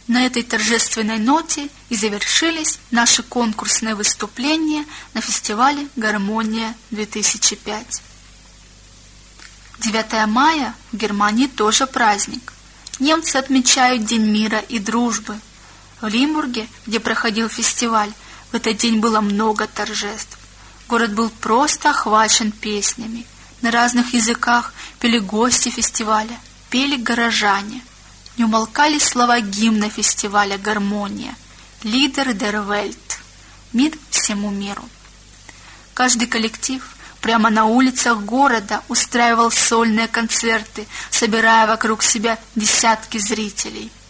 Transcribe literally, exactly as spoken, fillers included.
На этой торжественной ноте и завершились наши конкурсные выступления на фестивале «Гармония-две тысячи пять». девятое мая в Германии тоже праздник. Немцы отмечают День мира и дружбы. В Лимбурге, где проходил фестиваль, в этот день было много торжеств. Город был просто охвачен песнями. На разных языках пели гости фестиваля, пели горожане. Не умолкали слова гимна фестиваля «Гармония» «Лидер дер Вельт» — «Мир всему миру». Каждый коллектив прямо на улицах города устраивал сольные концерты, собирая вокруг себя десятки зрителей.